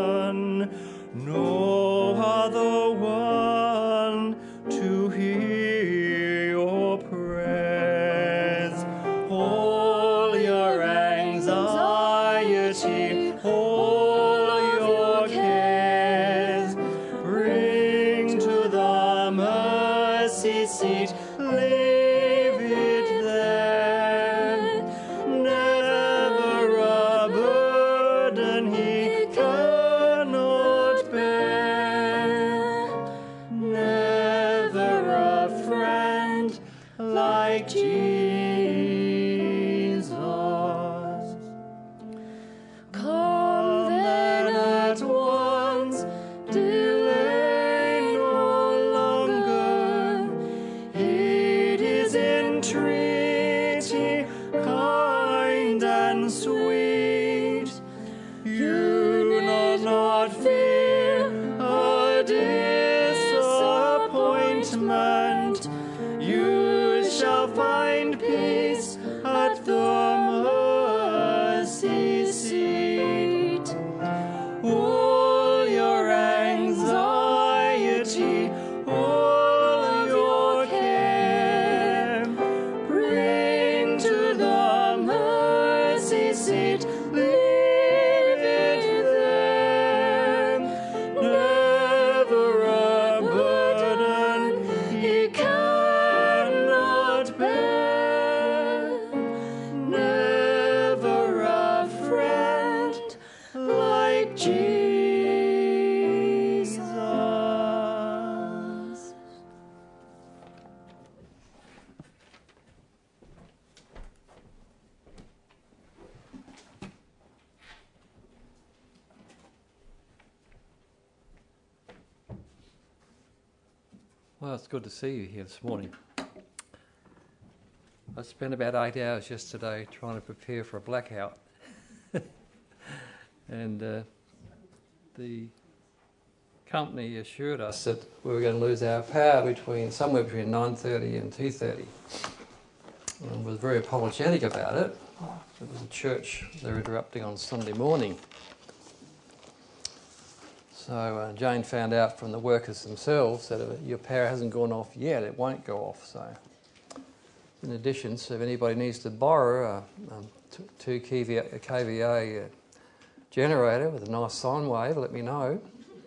one, no other one to hear your prayers. All your anxiety, all your cares, bring to the mercy seat. Leave it there. Never a burden he cannot bear. Never a friend like Jesus. Come then at once, delay no longer. It is entreaty, kind and sweet. You need not fear a disappointment. You shall find peace at the mercy seat. All your anxiety, all your care, bring to the mercy seat. Leave it there. Never a burden he cannot bear. Never a friend like Jesus. Well, it's good to see you here this morning. I spent about 8 hours yesterday trying to prepare for a blackout. And the company assured us that we were going to lose our power somewhere between 9:30 and 2:30. And was very apologetic about it. It was a church they were interrupting on Sunday morning. So Jane found out from the workers themselves that your power hasn't gone off yet, it won't go off. So, in addition, so if anybody needs to borrow a 2 kVA generator with a nice sine wave, let me know.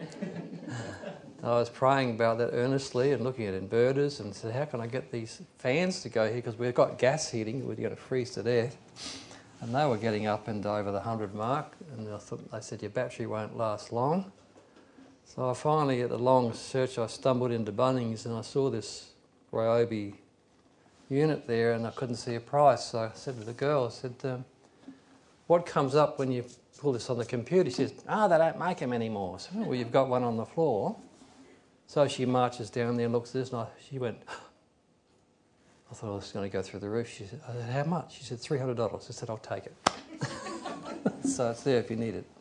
I was praying about that earnestly and looking at inverters and said, how can I get these fans to go here? Because we've got gas heating, we're going to freeze to death. And they were getting up and over the 100 mark, and they said, your battery won't last long. So I finally, at a long search, I stumbled into Bunnings and I saw this Ryobi unit there and I couldn't see a price. So I said to the girl, I said, what comes up when you pull this on the computer? She says, they don't make them anymore. So, well, you've got one on the floor. So she marches down there and looks at this and she went, I thought I was going to go through the roof. She said, how much? She said, $300. I said, I'll take it. So it's there if you need it.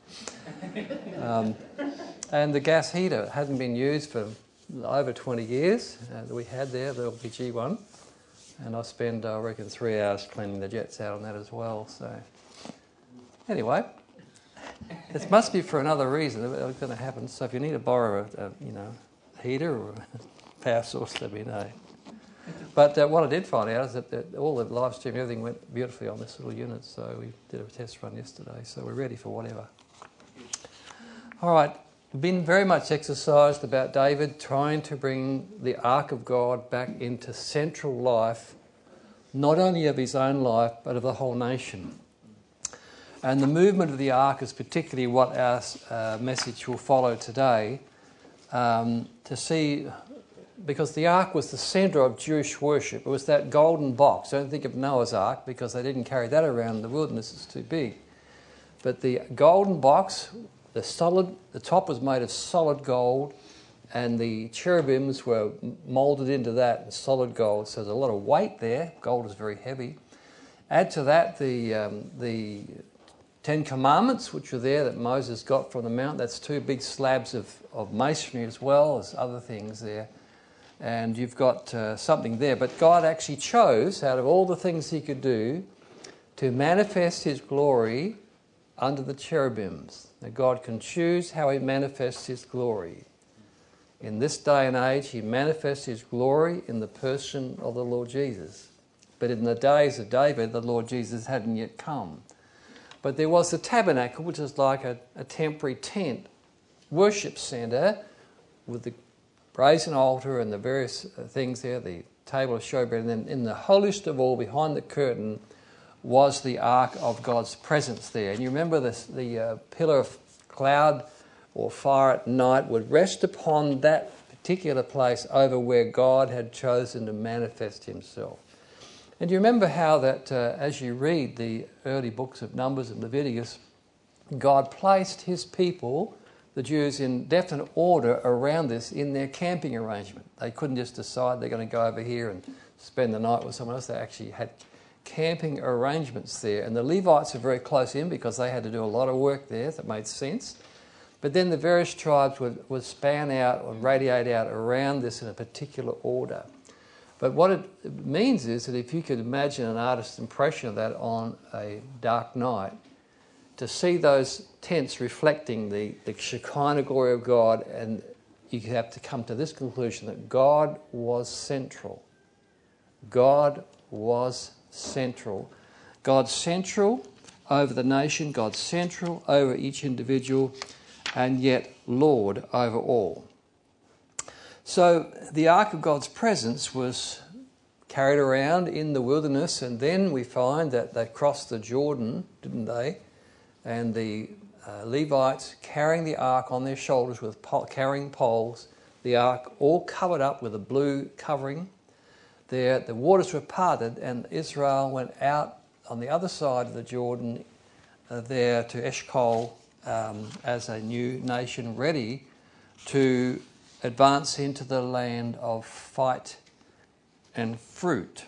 And the gas heater hadn't been used for over 20 years that we had there, the LPG one. And I spent, I reckon, 3 hours cleaning the jets out on that as well. So anyway, it must be for another reason. It's going to happen. So if you need to borrow a heater or a power source, let me know. But what I did find out is that all the live stream, everything went beautifully on this little unit. So we did a test run yesterday. So we're ready for whatever. All right. We've been very much exercised about David trying to bring the Ark of God back into central life, not only of his own life, but of the whole nation. And the movement of the Ark is particularly what our message will follow today, to see, because the Ark was the centre of Jewish worship. It was that golden box. Don't think of Noah's Ark, because they didn't carry that around in the wilderness, it's too big. But the golden box, the top was made of solid gold, and the cherubims were moulded into that in solid gold. So there's a lot of weight there. Gold is very heavy. Add to that the Ten Commandments, which were there that Moses got from the mount. That's 2 big slabs of masonry as well as other things there. And you've got something there. But God actually chose, out of all the things he could do, to manifest his glory under the cherubims. that God can choose how he manifests his glory. In this day and age, he manifests his glory in the person of the Lord Jesus. But in the days of David, the Lord Jesus hadn't yet come. But there was the tabernacle, which is like a temporary tent, worship centre, with the brazen altar and the various things there, the table of showbread. And then in the holiest of all, behind the curtain, was the ark of God's presence there. And you remember the pillar of cloud or fire at night would rest upon that particular place over where God had chosen to manifest himself. And you remember how that as you read the early books of Numbers and Leviticus, God placed his people, the Jews, in definite order around this in their camping arrangement. They couldn't just decide they're going to go over here and spend the night with someone else. They actually had camping arrangements there. And the Levites are very close in because they had to do a lot of work there. That made sense. But then the various tribes would span out or radiate out around this in a particular order. But what it means is that if you could imagine an artist's impression of that on a dark night, to see those tents reflecting the Shekinah glory of God, and you have to come to this conclusion that God was central. God was central. God's central over the nation, God's central over each individual, and yet Lord over all. So the Ark of God's presence was carried around in the wilderness, and then we find that they crossed the Jordan, didn't they? And the Levites carrying the Ark on their shoulders with carrying poles, the Ark all covered up with a blue covering. There, the waters were parted, and Israel went out on the other side of the Jordan there to Eshcol as a new nation ready to advance into the land of fight and fruit.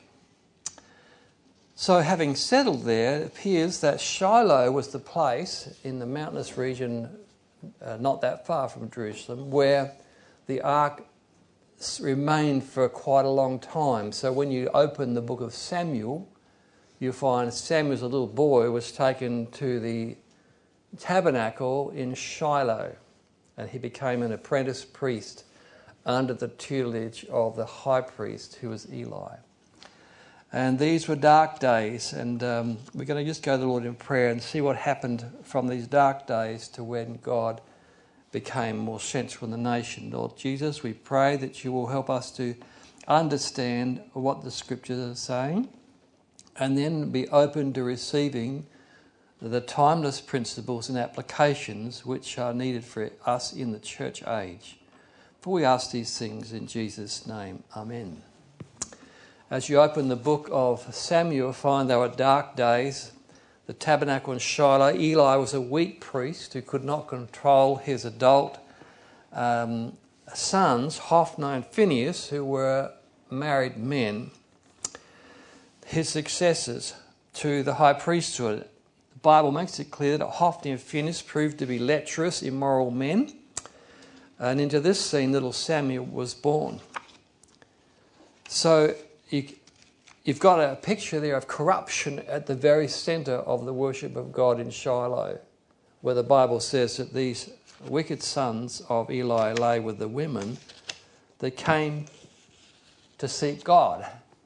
So having settled there, it appears that Shiloh was the place in the mountainous region not that far from Jerusalem where the ark remained for quite a long time. So when you open the book of Samuel, you find Samuel as a little boy was taken to the tabernacle in Shiloh, and he became an apprentice priest under the tutelage of the high priest, who was Eli. And these were dark days, and we're going to just go to the Lord in prayer and see what happened from these dark days to when God became more central in the nation. Lord Jesus, we pray that you will help us to understand what the Scriptures are saying, and then be open to receiving the timeless principles and applications which are needed for us in the church age. For we ask these things in Jesus' name. Amen. As you open the book of Samuel, find there were dark days. The tabernacle in Shiloh. Eli was a weak priest who could not control his adult sons, Hophni and Phinehas, who were married men, his successors to the high priesthood. The Bible makes it clear that Hophni and Phinehas proved to be lecherous, immoral men. And into this scene, little Samuel was born. So you've got a picture there of corruption at the very centre of the worship of God in Shiloh, where the Bible says that these wicked sons of Eli lay with the women that came to seek God.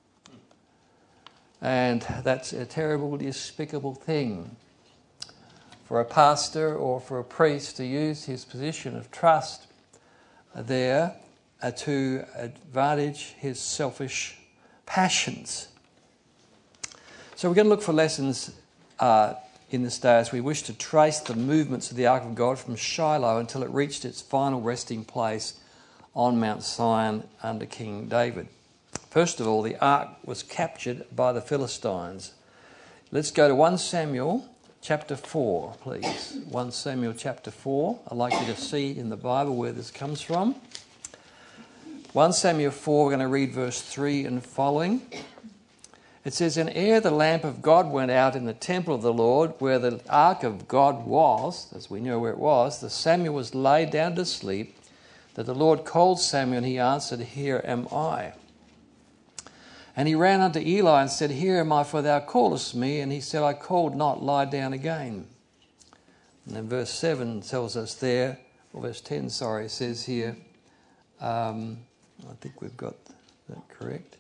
And that's a terrible, despicable thing for a pastor or for a priest to use his position of trust there to advantage his selfish passions. So we're going to look for lessons in this day as we wish to trace the movements of the Ark of God from Shiloh until it reached its final resting place on Mount Zion under King David. First of all, the Ark was captured by the Philistines. Let's go to 1 Samuel chapter 4, please. 1 Samuel chapter 4. I'd like you to see in the Bible where this comes from. 1 Samuel 4, we're going to read verse 3 and following. It says, "And ere the lamp of God went out in the temple of the Lord, where the ark of God was," as we know where it was, "the Samuel was laid down to sleep, that the Lord called Samuel, and he answered, Here am I. And he ran unto Eli and said, Here am I, for thou callest me. And he said, I called not, lie down again. And then verse 7 tells us there, or verse 10, sorry, says here, I think we've got that correct.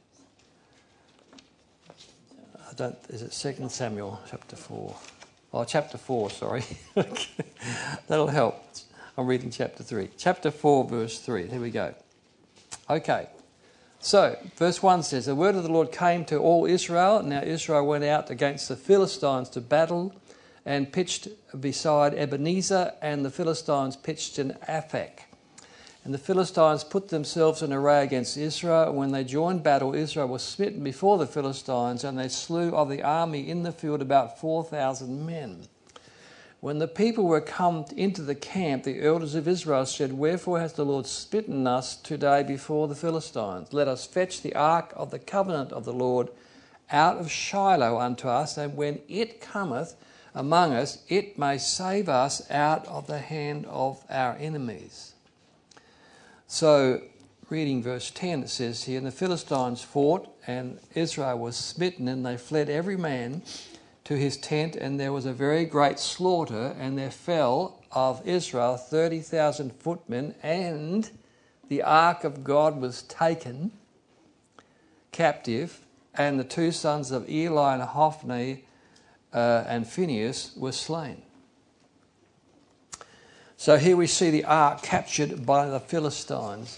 Is it 2 Samuel chapter 4? Oh, chapter 4, sorry. That'll help. I'm reading chapter 3. Chapter 4, verse 3. Here we go. Okay. So, verse 1 says, the word of the Lord came to all Israel. Now Israel went out against the Philistines to battle and pitched beside Ebenezer, and the Philistines pitched in Aphek. And the Philistines put themselves in array against Israel. When they joined battle, Israel was smitten before the Philistines, and they slew of the army in the field about 4,000 men. When the people were come into the camp, the elders of Israel said, wherefore has the Lord smitten us today before the Philistines? Let us fetch the ark of the covenant of the Lord out of Shiloh unto us, and when it cometh among us, it may save us out of the hand of our enemies. So, reading verse 10, it says here, and the Philistines fought, and Israel was smitten, and they fled every man to his tent, and there was a very great slaughter, and there fell of Israel 30,000 footmen, and the ark of God was taken captive, and the two sons of Eli and Hophni and Phinehas were slain. So here we see the ark captured by the Philistines.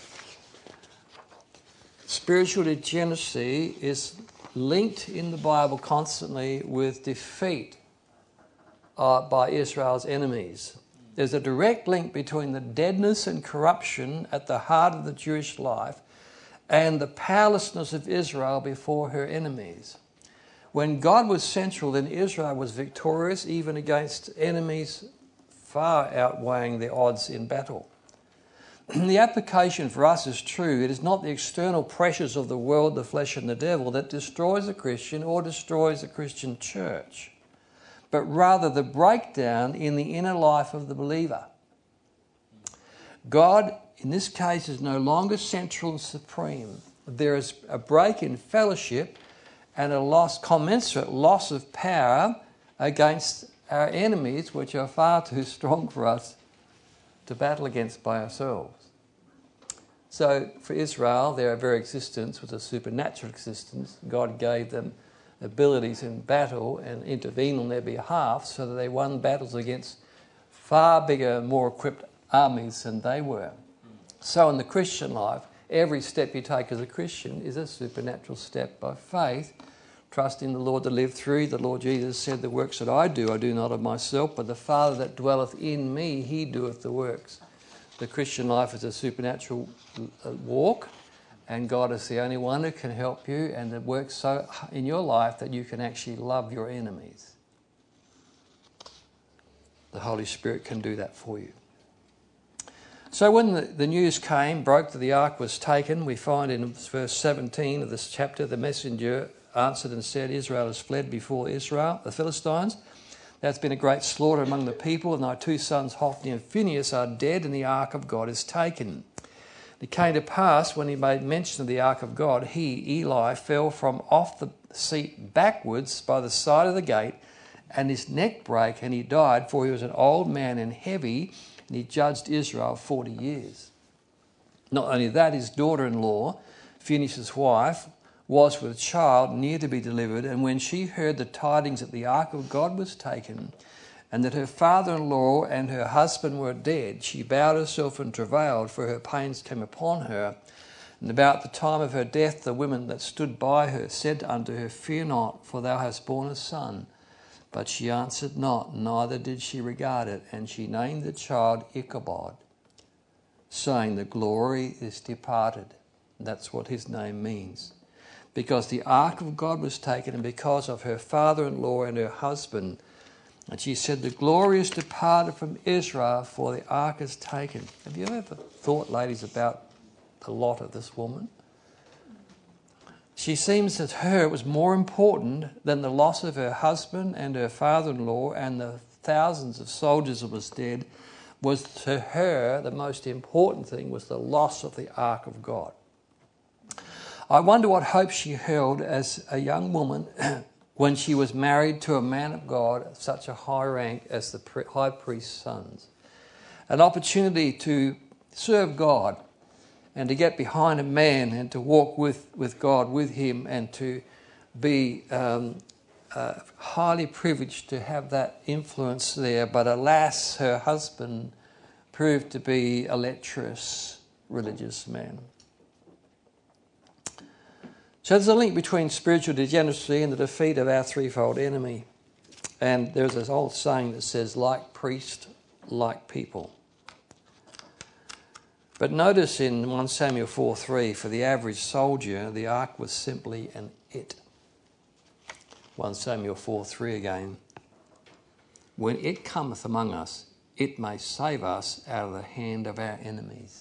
Spiritual degeneracy is linked in the Bible constantly with defeat by Israel's enemies. There's a direct link between the deadness and corruption at the heart of the Jewish life and the powerlessness of Israel before her enemies. When God was central, then Israel was victorious even against enemies far outweighing the odds in battle. The application for us is true. It is not the external pressures of the world, the flesh and the devil that destroys a Christian or destroys a Christian church, but rather the breakdown in the inner life of the believer. God, in this case, is no longer central and supreme. There is a break in fellowship and a commensurate loss of power against our enemies, which are far too strong for us to battle against by ourselves. So for Israel, their very existence was a supernatural existence. God gave them abilities in battle and intervened on their behalf so that they won battles against far bigger, more equipped armies than they were. So in the Christian life, every step you take as a Christian is a supernatural step by faith, trusting the Lord to live through. The Lord Jesus said, the works that I do not of myself, but the Father that dwelleth in me, he doeth the works. The Christian life is a supernatural walk, and God is the only one who can help you, and it works so in your life that you can actually love your enemies. The Holy Spirit can do that for you. So when the news broke that the ark was taken, we find in verse 17 of this chapter, the messenger answered and said, Israel has fled before Israel, the Philistines. There's been a great slaughter among the people, and thy two sons Hophni and Phinehas are dead, and the ark of God is taken. It came to pass, when he made mention of the ark of God, Eli, fell from off the seat backwards by the side of the gate, and his neck brake, and he died, for he was an old man and heavy, and he judged Israel 40 years. Not only that, his daughter-in-law, Phinehas' wife, was with child near to be delivered, and when she heard the tidings that the ark of God was taken, and that her father-in-law and her husband were dead, she bowed herself and travailed, for her pains came upon her. And about the time of her death, the women that stood by her said unto her, Fear not, for thou hast borne a son. But she answered not, neither did she regard it, and she named the child Ichabod, saying, The glory is departed. And that's what his name means. Because the ark of God was taken, and because of her father-in-law and her husband. And she said, The glory is departed from Israel, for the ark is taken. Have you ever thought, ladies, about the lot of this woman? She seems that her it was more important than the loss of her husband and her father-in-law and the thousands of soldiers that was dead. Was to her the most important thing was the loss of the ark of God. I wonder what hope she held as a young woman when she was married to a man of God of such a high rank as the high priest's sons. An opportunity to serve God and to get behind a man and to walk with God, with him, and to be highly privileged to have that influence there. But alas, her husband proved to be a lecherous religious man. So there's a link between spiritual degeneracy and the defeat of our threefold enemy. And there's this old saying that says, like priest, like people. But notice in 1 Samuel 4:3, for the average soldier, the ark was simply an it. 1 Samuel 4:3 again. When it cometh among us, it may save us out of the hand of our enemies.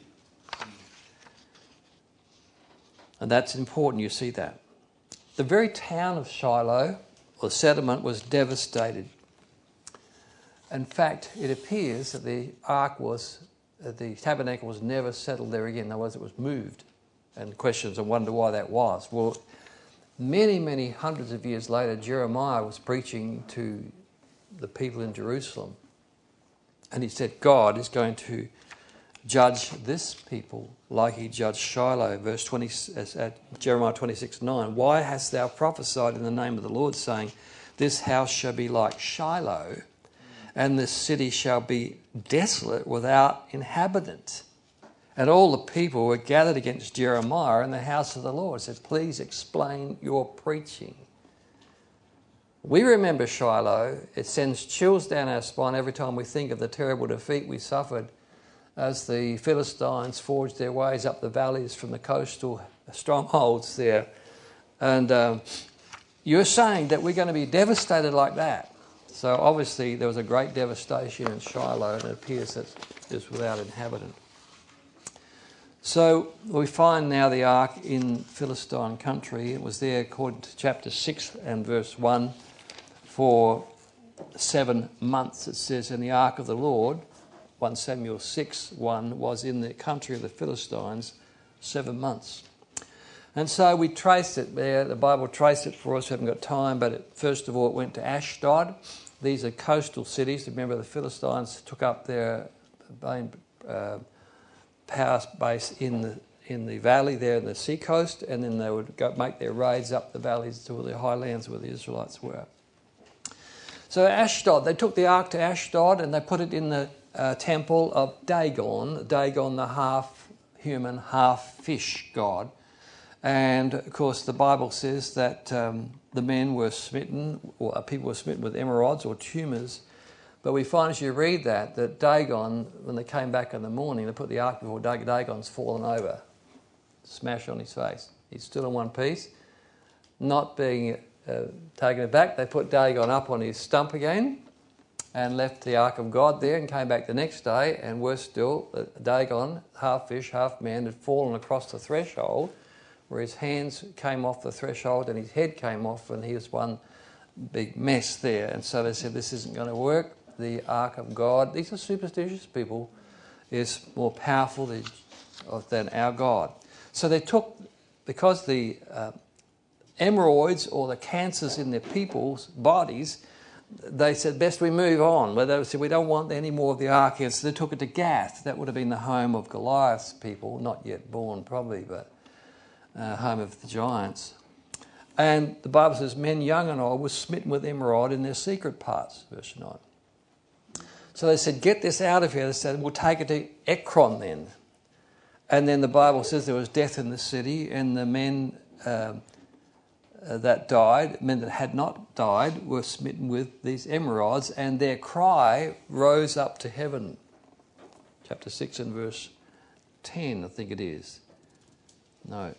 And that's important, you see that. The very town of Shiloh, or settlement, was devastated. In fact, it appears that the tabernacle was never settled there again. In other words, it was moved. And questions and wonder why that was. Well, many, many hundreds of years later, Jeremiah was preaching to the people in Jerusalem. And he said, God is going to judge this people like he judged Shiloh. Verse 20, Jeremiah 26:9. Why hast thou prophesied in the name of the Lord, saying, this house shall be like Shiloh, and this city shall be desolate without inhabitant? And all the people were gathered against Jeremiah in the house of the Lord. Said, please explain your preaching. We remember Shiloh. It sends chills down our spine every time we think of the terrible defeat we suffered as the Philistines forged their ways up the valleys from the coastal strongholds there. And you're saying that we're going to be devastated like that. So obviously there was a great devastation in Shiloh, and it appears that it's without inhabitant. So we find now the ark in Philistine country. It was there, according to chapter 6 and verse 1, for 7 months. It says, and the ark of the Lord, 1 Samuel 6:1, was in the country of the Philistines 7 months. And so we traced it there. The Bible traced it for us. We haven't got time, but first of all it went to Ashdod. These are coastal cities. Remember, the Philistines took up their main power base in the valley there in the seacoast, and then they would go make their raids up the valleys to the highlands where the Israelites were. So Ashdod, they took the ark to Ashdod and they put it in the temple of Dagon. Dagon, the half-human, half-fish god. And, of course, the Bible says that the men were smitten, or people were smitten with emerods or tumours. But we find as you read that Dagon, when they came back in the morning, they put the ark before Dagon. Dagon's fallen over, smashed on his face. He's still in one piece. Not being taken aback, they put Dagon up on his stump again and left the ark of God there and came back the next day, and worse still, Dagon, half fish, half man, had fallen across the threshold where his hands came off the threshold and his head came off, and he was one big mess there. And so they said, this isn't going to work. The ark of God, these are superstitious people, is more powerful than our God. So they took, because the hemorrhoids or the cancers in their people's bodies, they said, best we move on. But they said, we don't want any more of the ark here. So they took it to Gath. That would have been the home of Goliath's people, not yet born probably, but home of the giants. And the Bible says, men young and old were smitten with emerald in their secret parts, verse 9. So they said, get this out of here. They said, we'll take it to Ekron then. And then the Bible says there was death in the city, and the men that died, men that had not died, were smitten with these emerods, and their cry rose up to heaven. Chapter 6 and verse 10, I think it is. No.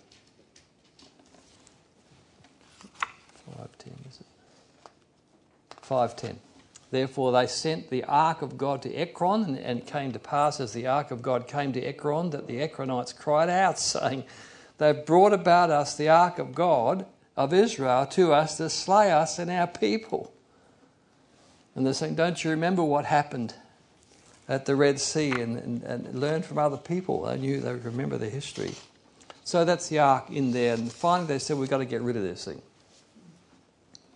5:10, is it? 5:10. Therefore they sent the ark of God to Ekron, and it came to pass as the ark of God came to Ekron that the Ekronites cried out, saying, they've brought about us the ark of God of Israel to us to slay us and our people. And they're saying, don't you remember what happened at the Red Sea, and learn from other people? They remember the history. So that's the ark in there. And finally they said, we've got to get rid of this thing.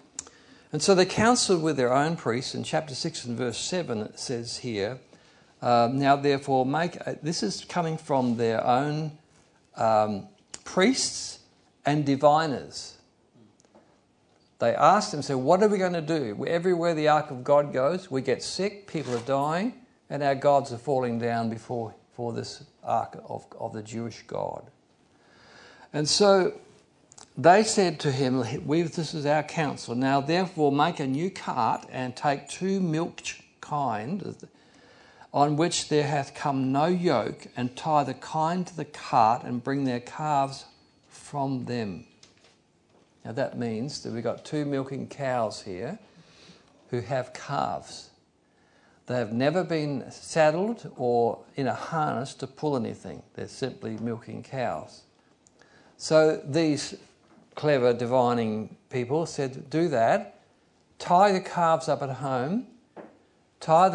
And so they counselled with their own priests. In chapter 6 and verse 7 it says here, now therefore this is coming from their own priests and diviners. They asked them, so what are we going to do? Everywhere the ark of God goes, we get sick, people are dying, and our gods are falling down before this ark of the Jewish God. And so they said to him, this is our counsel, now therefore make a new cart and take 2 milked kine, on which there hath come no yoke, and tie the kine to the cart and bring their calves from them. Now that means that we've got 2 milking cows here who have calves. They have never been saddled or in a harness to pull anything. They're simply milking cows. So these clever divining people said, do that, tie the calves up at home, put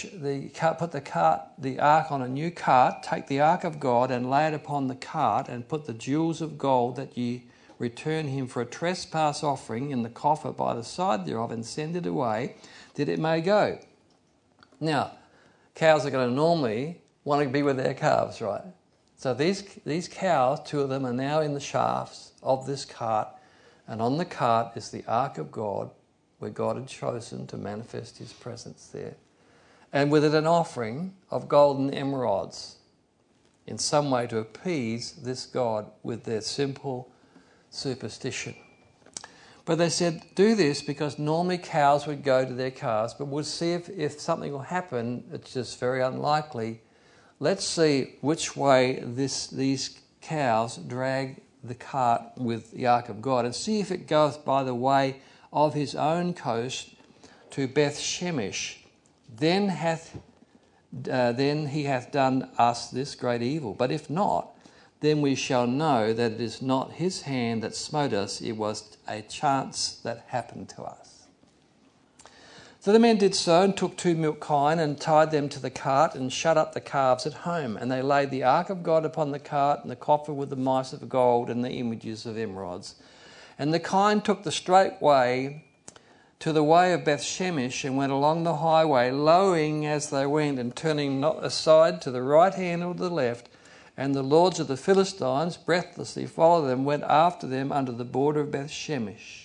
the ark on a new cart, take the ark of God and lay it upon the cart, and put the jewels of gold that ye return him for a trespass offering in the coffer by the side thereof, and send it away, that it may go. Now, cows are going to normally want to be with their calves, right? So these cows, 2 of them, are now in the shafts of this cart, and on the cart is the ark of God, where God had chosen to manifest his presence there. And with it an offering of golden emerods, in some way to appease this God with their simple superstition. But they said, do this because normally cows would go to their calves, but we'll see if something will happen. It's just very unlikely. Let's see which way these cows drag the cart with the ark of God, and see if it goeth by the way of his own coast to Beth Shemesh. Then he hath done us this great evil. But if not, then we shall know that it is not his hand that smote us, it was a chance that happened to us. So the men did so, and took 2 milk kine, and tied them to the cart, and shut up the calves at home. And they laid the ark of God upon the cart, and the coffer with the mice of gold, and the images of emerods. And the kine took the straight way to the way of Beth Shemesh, and went along the highway, lowing as they went, and turning not aside to the right hand or the left. And the lords of the Philistines breathlessly followed them, went after them under the border of Beth Shemesh.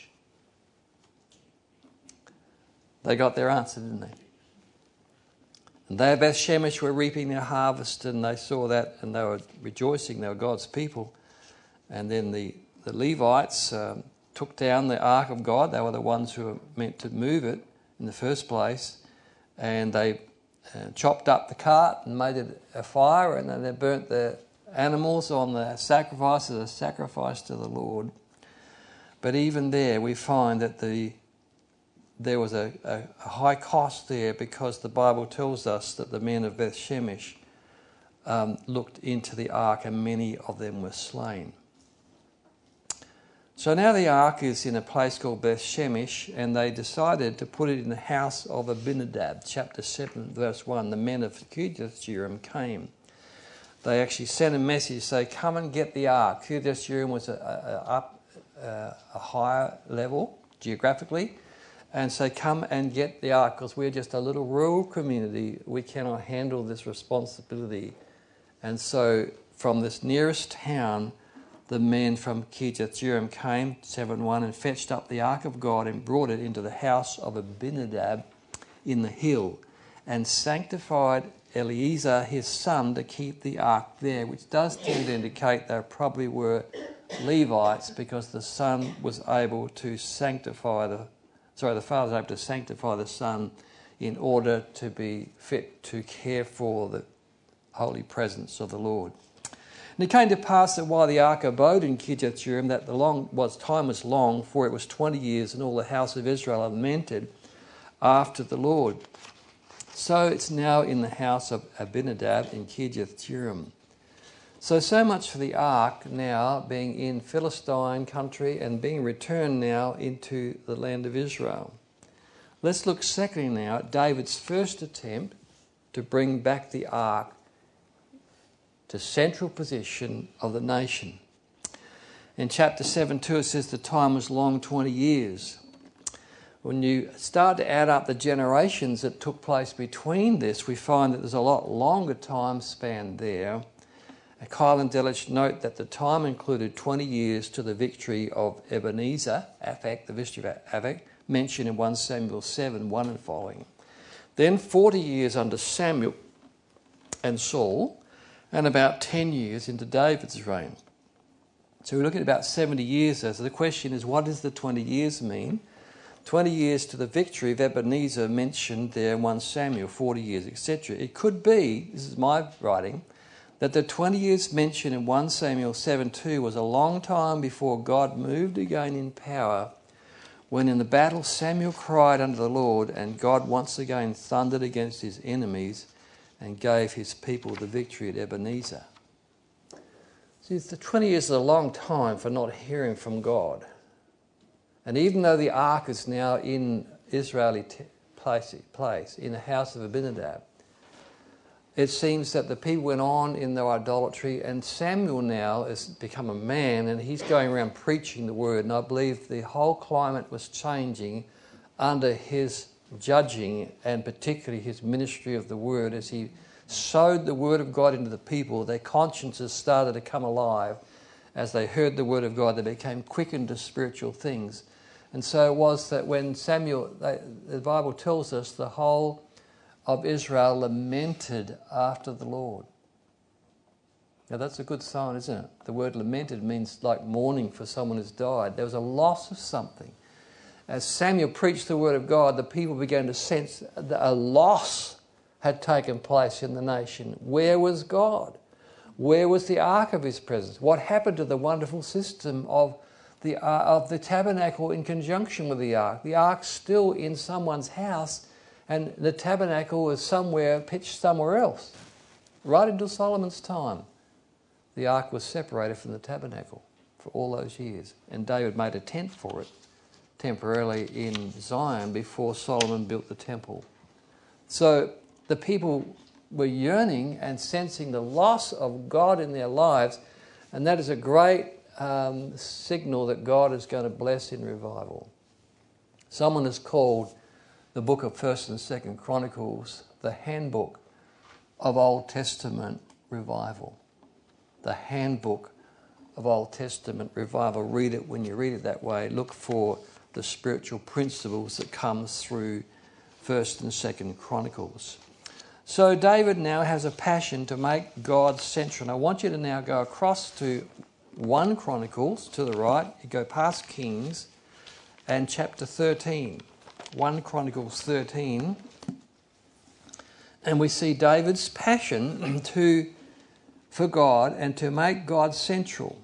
They got their answer, didn't they? And they of Beth Shemesh were reaping their harvest, and they saw that, and they were rejoicing. They were God's people. And then the Levites took down the ark of God. They were the ones who were meant to move it in the first place. And they chopped up the cart and made it a fire, and then they burnt the animals on the sacrifice as a sacrifice to the Lord. But even there we find that there was a high cost there, because the Bible tells us that the men of Beth Shemesh looked into the ark, and many of them were slain. So now the ark is in a place called Beth Shemesh, and they decided to put it in the house of Abinadab. Chapter 7, verse 1, the men of Kirjath-jearim came. They actually sent a message, say, come and get the ark. Kirjath-jearim was a higher level geographically, and say, come and get the ark, because we're just a little rural community. We cannot handle this responsibility. And so from this nearest town, the men from Kirjath-jearim came, 7:1, and fetched up the ark of God and brought it into the house of Abinadab in the hill, and sanctified Eleazar his son to keep the ark there, which does tend to indicate they probably were Levites, because the son was able to sanctify the father was able to sanctify the son in order to be fit to care for the holy presence of the Lord. And it came to pass that while the ark abode in Kirjath-jearim, that time was long, for it was 20 years, and all the house of Israel lamented after the Lord. So it's now in the house of Abinadab in Kirjath-jearim. So much for the ark now being in Philistine country and being returned now into the land of Israel. Let's look secondly now at David's first attempt to bring back the ark to central position of the nation. In chapter 7:2 it says the time was long, 20 years. when you start to add up the generations that took place between this, we find that there's a lot longer time span there. Kyle and Delitzsch note that the time included 20 years to the victory of Ebenezer, Aphek, the victory of Aphek, mentioned in 1 Samuel 7, 1 and following. Then 40 years under Samuel and Saul, and about 10 years into David's reign. So we're looking at about 70 years there. So the question is, what does the 20 years mean? 20 years to the victory of Ebenezer mentioned there in 1 Samuel, 40 years, etc. It could be, this is my writing, that the 20 years mentioned in 1 Samuel 7:2 was a long time before God moved again in power, when in the battle Samuel cried unto the Lord, and God once again thundered against his enemies and gave his people the victory at Ebenezer. See, the 20 years is a long time for not hearing from God. And even though the ark is now in Israeli place, in the house of Abinadab, it seems that the people went on in their idolatry, and Samuel now has become a man and he's going around preaching the word. And I believe the whole climate was changing under his judging, and particularly his ministry of the word. As he sowed the word of God into the people, their consciences started to come alive. As they heard the word of God, they became quickened to spiritual things. And so it was that when Samuel, the Bible tells us, the whole of Israel lamented after the Lord. Now that's a good sign, isn't it? The word lamented means like mourning for someone who's died. There was a loss of something. As Samuel preached the word of God, the people began to sense that a loss had taken place in the nation. Where was God? Where was the ark of his presence? What happened to the wonderful system of the tabernacle in conjunction with the ark? The ark's still in someone's house, and the tabernacle was somewhere, pitched somewhere else. Right until Solomon's time, the ark was separated from the tabernacle for all those years. And David made a tent for it temporarily in Zion before Solomon built the temple. So the people were yearning and sensing the loss of God in their lives, and that is a great signal that God is going to bless in revival. Someone has called the book of 1st and 2nd Chronicles the handbook of Old Testament revival. The handbook of Old Testament revival. Read it when you read it that way. Look for the spiritual principles that comes through 1st and 2nd Chronicles. So David now has a passion to make God central. And I want you to now go across to 1 Chronicles to the right. You go past Kings and chapter 13. 1 Chronicles 13. And we see David's passion for God and to make God central.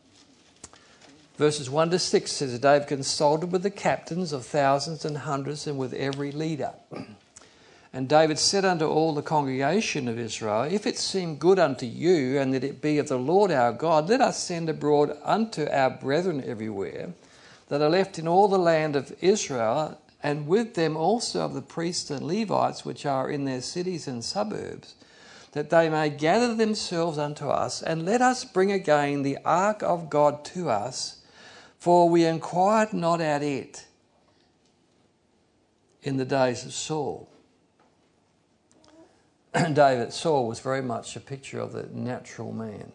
Verses 1 to 6 says, David consulted with the captains of thousands and hundreds and with every leader. And David said unto all the congregation of Israel, if it seem good unto you, and that it be of the Lord our God, let us send abroad unto our brethren everywhere, that are left in all the land of Israel, and with them also of the priests and Levites, which are in their cities and suburbs, that they may gather themselves unto us, and let us bring again the ark of God to us, for we inquired not at it in the days of Saul. Saul was very much a picture of the natural man.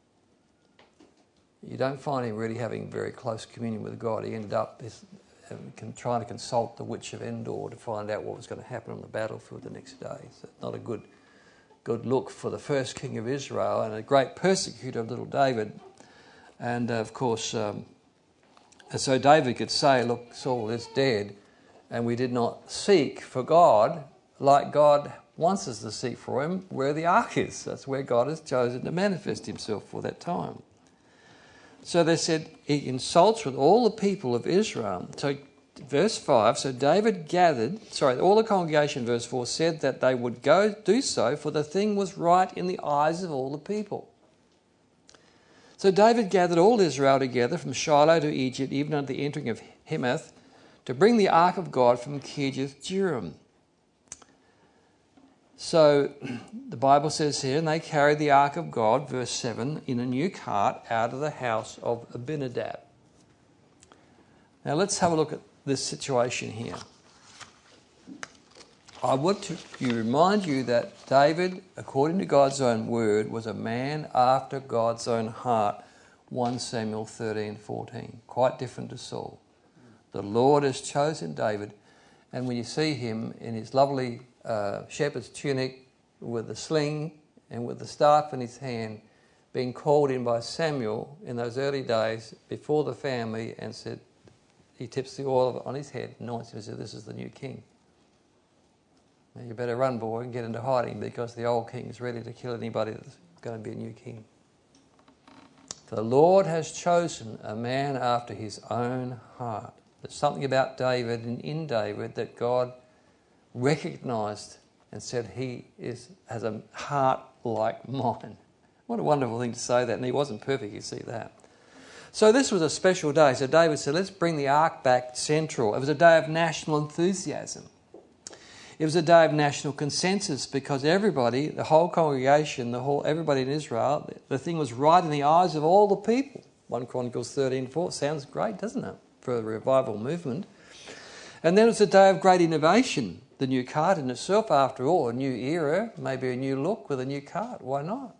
You don't find him really having very close communion with God. He ended up trying to consult the witch of Endor to find out what was going to happen on the battlefield the next day. So not a good look for the first king of Israel, and a great persecutor of little David. And of course, so David could say, look, Saul is dead, and we did not seek for God like God wants us to seek for him where the ark is. That's where God has chosen to manifest himself for that time. So they said he consults with all the people of Israel. So verse 5, so David all the congregation, verse 4, said that they would go do so, for the thing was right in the eyes of all the people. So David gathered all Israel together from Shiloh to Egypt, even unto the entering of Hemath, to bring the ark of God from Kirjath-jearim. So the Bible says here, and they carried the ark of God, verse 7, in a new cart out of the house of Abinadab. Now let's have a look at this situation here. I want to remind you that David, according to God's own word, was a man after God's own heart. 1 Samuel 13:14. Quite different to Saul. The Lord has chosen David, and when you see him in his lovely shepherd's tunic with the sling and with the staff in his hand, being called in by Samuel in those early days before the family, and said, he tips the oil on his head, anoints him and says, "This is the new king. Now you better run, boy, and get into hiding, because the old king is ready to kill anybody that's going to be a new king." The Lord has chosen a man after his own heart. There's something about David and in David that God recognised and said he has a heart like mine. What a wonderful thing to say that. And he wasn't perfect, you see that. So this was a special day. So David said, let's bring the ark back central. It was a day of national enthusiasm. It was a day of national consensus, because everybody, the whole congregation, everybody in Israel, the thing was right in the eyes of all the people. 1 Chronicles 13:4 sounds great, doesn't it, for a revival movement? And then it was a day of great innovation. The new cart in itself, after all, a new era, maybe a new look with a new cart. Why not?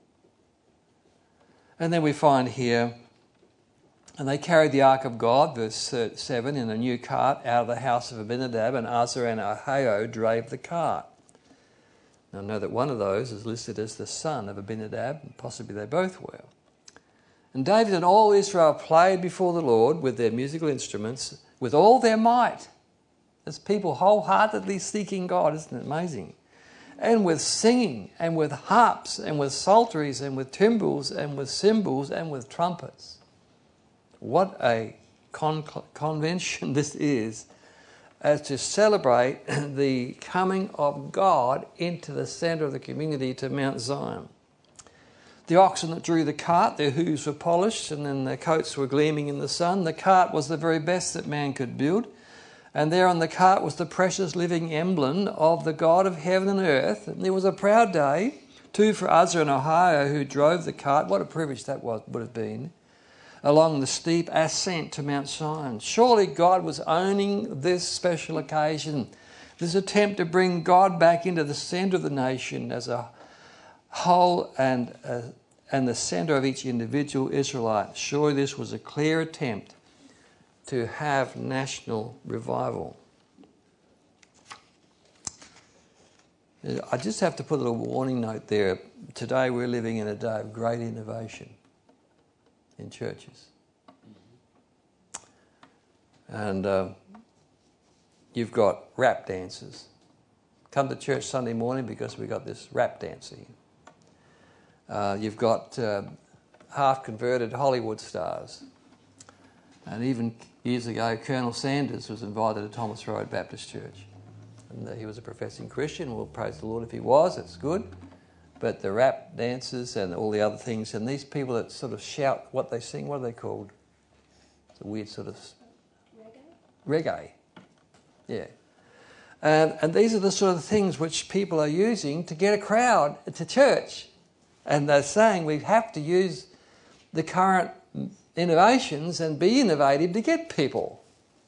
And then we find here, and they carried the ark of God, verse 7, in a new cart out of the house of Abinadab, and Uzzah and Ahio drave the cart. Now know that one of those is listed as the son of Abinadab, and possibly they both were. And David and all Israel played before the Lord with their musical instruments, with all their might. As people wholeheartedly seeking God, isn't it amazing? And with singing, and with harps, and with psalteries, and with timbrels, and with cymbals, and with trumpets. What a convention this is, as to celebrate the coming of God into the centre of the community, to Mount Zion. The oxen that drew the cart, their hooves were polished, and then their coats were gleaming in the sun. The cart was the very best that man could build. And there on the cart was the precious living emblem of the God of heaven and earth. And it was a proud day, too, for Uzzah and Ahio, who drove the cart. What a privilege that would have been, along the steep ascent to Mount Zion. Surely God was owning this special occasion, this attempt to bring God back into the centre of the nation as a whole, and the centre of each individual Israelite. Surely this was a clear attempt to have national revival. I just have to put a little warning note there. Today we're living in a day of great innovation in churches. And you've got rap dancers. Come to church Sunday morning because we've got this rap dancing. You've got half-converted Hollywood stars. And even years ago, Colonel Sanders was invited to Thomas Road Baptist Church. And he was a professing Christian. Well, praise the Lord if he was, it's good. But the rap dancers and all the other things, and these people that sort of shout what they sing, what are they called? It's a weird sort of... Reggae. Yeah. And these are the sort of things which people are using to get a crowd to church. And they're saying we have to use the current innovations and be innovative to get people.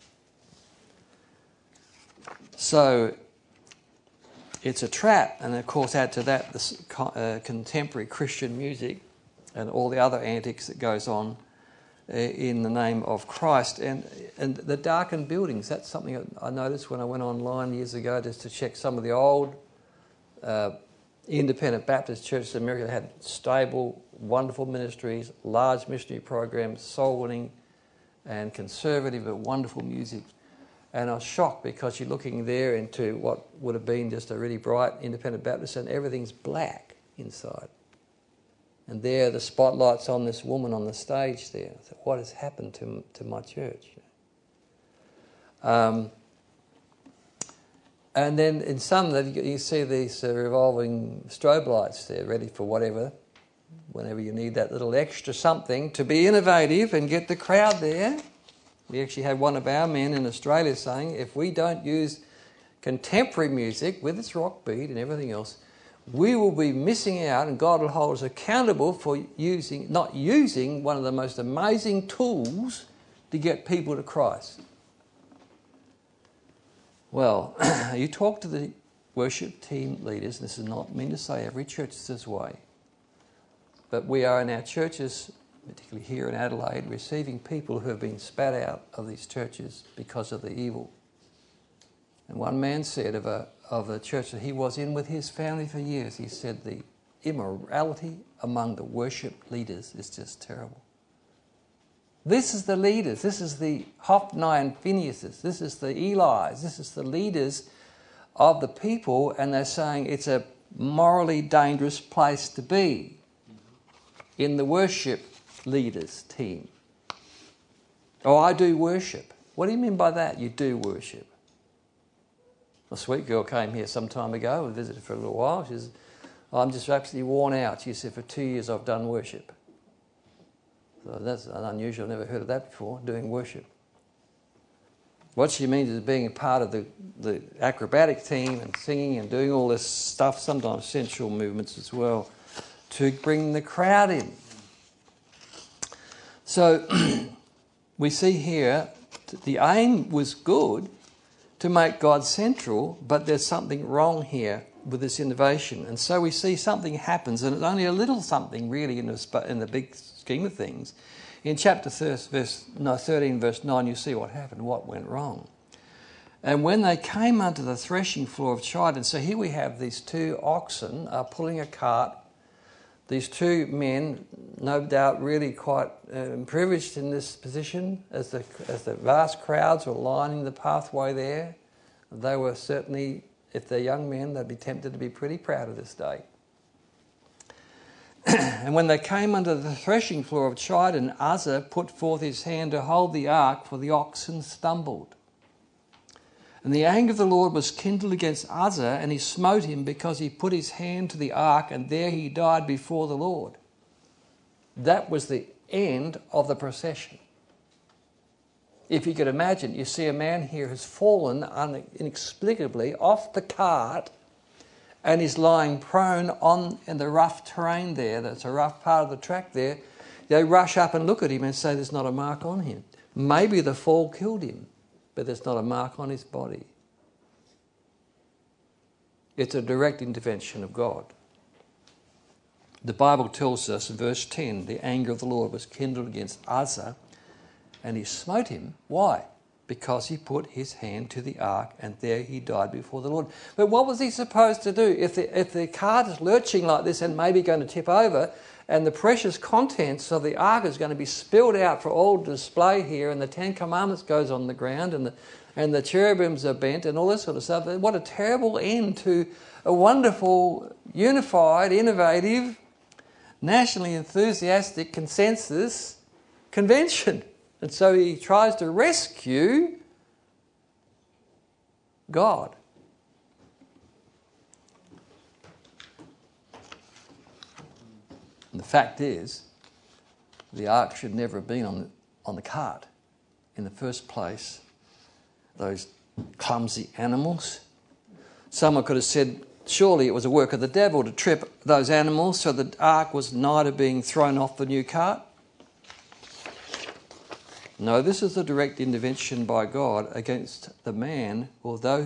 So it's a trap, and of course add to that this contemporary Christian music and all the other antics that goes on in the name of Christ, and the darkened buildings. That's something I noticed when I went online years ago just to check some of the old independent Baptist churches in America. Had stable, wonderful ministries, large missionary programs, soul winning and conservative but wonderful music. And I was shocked because you're looking there into what would have been just a really bright independent Baptist, and everything's black inside. And there the spotlight's on this woman on the stage there. I thought, what has happened to my church? And then in some, you see these revolving strobe lights there, ready for whenever you need that little extra something to be innovative and get the crowd there. We actually had one of our men in Australia saying, if we don't use contemporary music with its rock beat and everything else, we will be missing out, and God will hold us accountable for not using one of the most amazing tools to get people to Christ. Well, you talk to the worship team leaders, this is not mean to say every church is this way, but we are in our churches, particularly here in Adelaide, receiving people who have been spat out of these churches because of the evil. And one man said of a church that he was in with his family for years, he said the immorality among the worship leaders is just terrible. This is the leaders, this is the Hophni and Phinehas, this is the Eli's, this is the leaders of the people, and they're saying it's a morally dangerous place to be in the worship leaders team. Oh, I do worship. What do you mean by that? You do worship. A sweet girl came here some time ago and visited for a little while. She says, I'm just absolutely worn out. She said, for 2 years I've done worship. So that's unusual. I've never heard of that before, doing worship. What she means is being a part of the acrobatic team and singing and doing all this stuff, sometimes sensual movements as well, to bring the crowd in. So we see here the aim was good to make God central, but there's something wrong here with this innovation. And so we see something happens, and it's only a little something really in the big scheme of things. In chapter 13, verse 9, you see what happened, what went wrong. And when they came unto the threshing floor of Chidon, so here we have these two oxen are pulling a cart. These two men, no doubt really quite privileged in this position, as the vast crowds were lining the pathway there. They were certainly, if they're young men, they'd be tempted to be pretty proud of this day. And when they came under the threshing floor of Chidon, Uzzah put forth his hand to hold the ark, for the oxen stumbled. And the anger of the Lord was kindled against Uzzah, and he smote him because he put his hand to the ark, and there he died before the Lord. That was the end of the procession. If you could imagine, you see a man here who's fallen inexplicably off the cart and is lying prone in the rough terrain there. That's a rough part of the track there. They rush up and look at him and say there's not a mark on him. Maybe the fall killed him, but there's not a mark on his body. It's a direct intervention of God. The Bible tells us in verse 10, the anger of the Lord was kindled against Uzzah, and he smote him. Why? Because he put his hand to the ark, and there he died before the Lord. But what was he supposed to do? If the cart is lurching like this and maybe going to tip over, and the precious contents of the ark is going to be spilled out for all display here, and the Ten Commandments goes on the ground, and the cherubims are bent, and all this sort of stuff. What a terrible end to a wonderful, unified, innovative, nationally enthusiastic consensus convention. And so he tries to rescue God. And the fact is, the ark should never have been on the cart in the first place. Those clumsy animals. Someone could have said, surely it was a work of the devil to trip those animals so the ark was nigh to being thrown off the new cart. No, this is a direct intervention by God against the man, although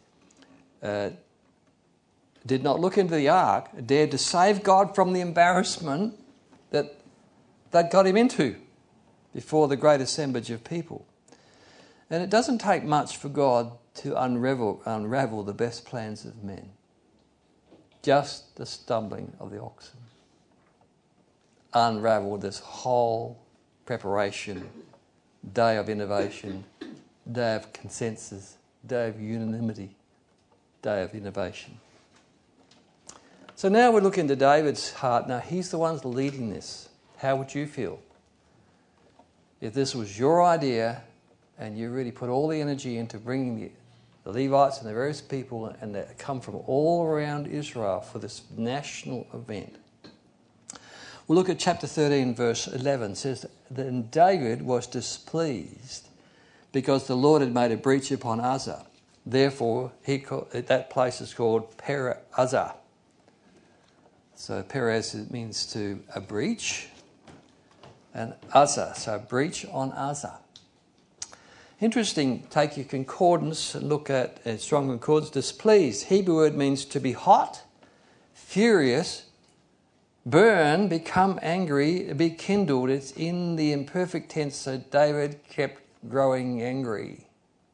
did not look into the ark, dared to save God from the embarrassment that they'd got him into before the great assemblage of people. And it doesn't take much for God to unravel the best plans of men. Just the stumbling of the oxen unraveled this whole preparation, day of innovation, day of consensus, day of unanimity, day of innovation. So now we look into David's heart. Now he's the one leading this. How would you feel if this was your idea and you really put all the energy into bringing the Levites and the various people, and they come from all around Israel for this national event? We'll look at chapter 13, verse 11. It says, then David was displeased because the Lord had made a breach upon Uzzah. Therefore, that place is called Perez-Uzzah. So Perez means to a breach, and Uzzah, so a breach on Uzzah. Interesting, take your concordance and look at Strong Concordance. Displeased. Hebrew word means to be hot, furious, burn, become angry, be kindled. It's in the imperfect tense, so David kept growing angry.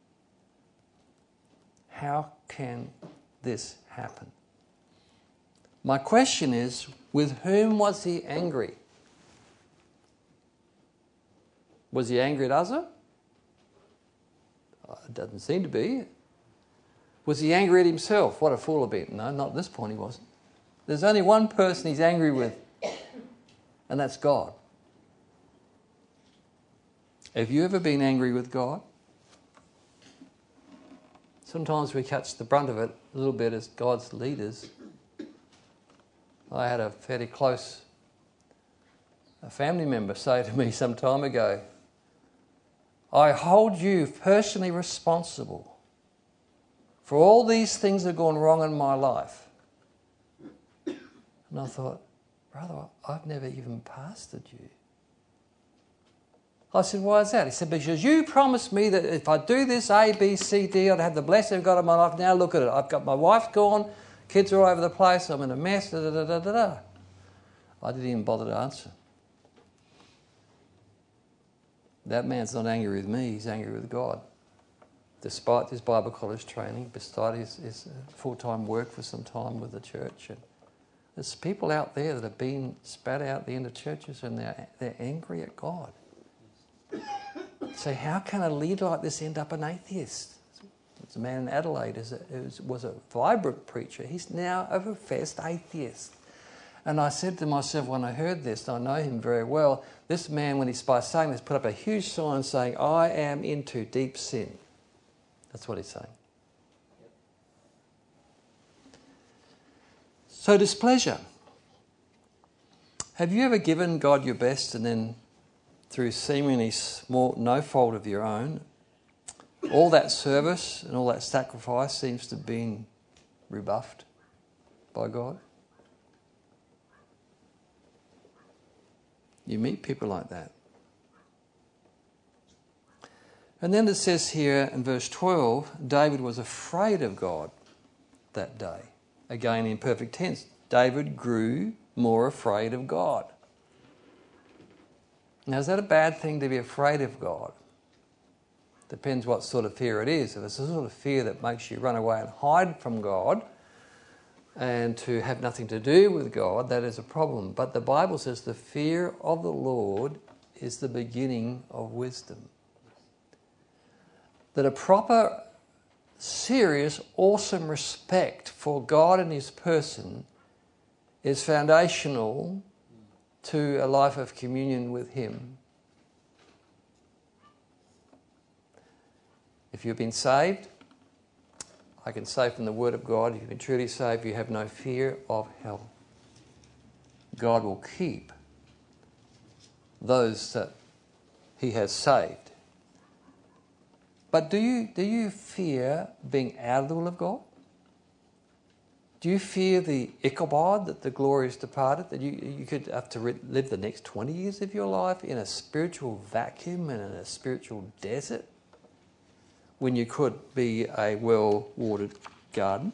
How can this happen? My question is, with whom was he angry? Was he angry at Uzzah? It doesn't seem to be. Was he angry at himself? What a fool I've been. No, not at this point he wasn't. There's only one person he's angry with, and that's God. Have you ever been angry with God? Sometimes we catch the brunt of it a little bit as God's leaders. I had a fairly close family member say to me some time ago, I hold you personally responsible for all these things that have gone wrong in my life. And I thought, brother, I've never even pastored you. I said, why is that? He said, because you promised me that if I do this A, B, C, D, I'd have the blessing of God in my life. Now look at it. I've got my wife gone, kids are all over the place, I'm in a mess, da, da, da, da, da, da. I didn't even bother to answer. That man's not angry with me, he's angry with God. Despite his Bible college training, despite his full-time work for some time with the church. And there's people out there that have been spat out the end of churches and they're angry at God. So how can a leader like this end up an atheist? There's a man in Adelaide who was a vibrant preacher. He's now a professed atheist. And I said to myself when I heard this, and I know him very well, this man, when he's by saying this, put up a huge sign saying, I am into deep sin. That's what he's saying. So displeasure. Have you ever given God your best and then through seemingly small, no fault of your own, all that service and all that sacrifice seems to have been rebuffed by God? You meet people like that. And then it says here in verse 12, David was afraid of God that day. Again, in perfect tense, David grew more afraid of God. Now, is that a bad thing to be afraid of God? Depends what sort of fear it is. If it's a sort of fear that makes you run away and hide from God and to have nothing to do with God, that is a problem. But the Bible says the fear of the Lord is the beginning of wisdom. That a proper, serious, awesome respect for God and His person is foundational to a life of communion with Him. If you've been saved, I can say from the Word of God, if you've been truly saved, you have no fear of hell. God will keep those that He has saved. But do you fear being out of the will of God? Do you fear the Ichabod, that the glory is departed, that you could have to live the next 20 years of your life in a spiritual vacuum and in a spiritual desert when you could be a well-watered garden?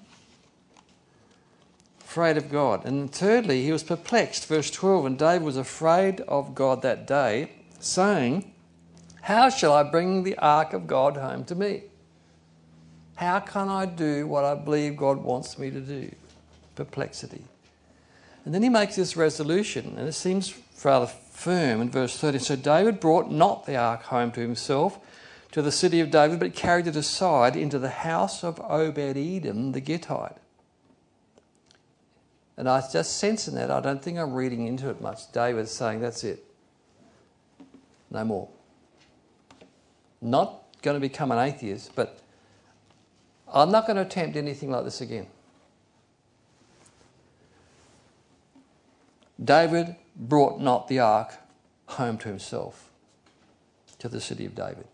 Afraid of God. And thirdly, he was perplexed. Verse 12, and David was afraid of God that day, saying, how shall I bring the ark of God home to me? How can I do what I believe God wants me to do? Perplexity. And then he makes this resolution, and it seems rather firm in verse 30. So David brought not the ark home to himself, to the city of David, but carried it aside into the house of Obed-Edom the Gittite. And I just sense in that, I don't think I'm reading into it much. David's saying, that's it. No more. Not going to become an atheist, but I'm not going to attempt anything like this again. David brought not the ark home to himself, to the city of David.